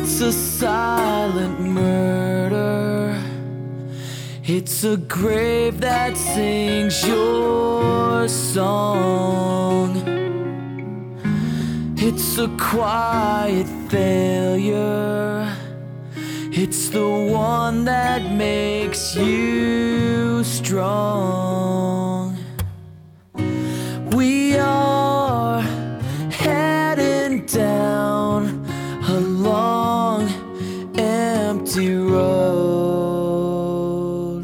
It's a silent murder. It's a grave that sings your song. It's a quiet failure. It's the one that makes you strong. We are heading down a long, empty road.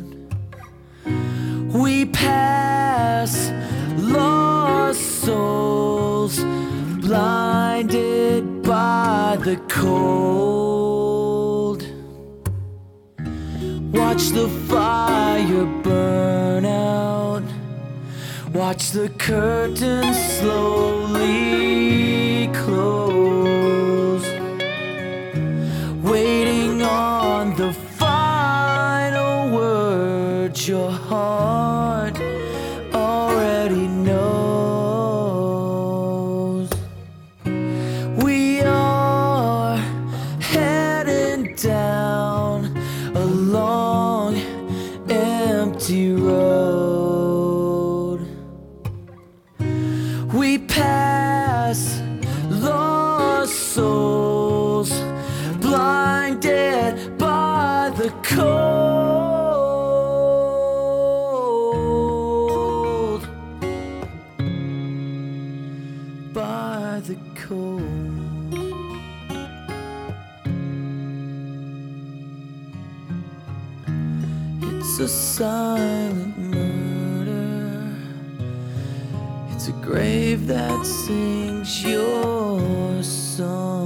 We pass lost souls, blinded by the cold. Watch the fire burn out. Watch the curtains slowly close, waiting on the final words your heart already knows. We are heading down a long, empty road. We pass lost souls, blinded by the cold. By the cold. It's a silent murder. It's a grave that sings your song.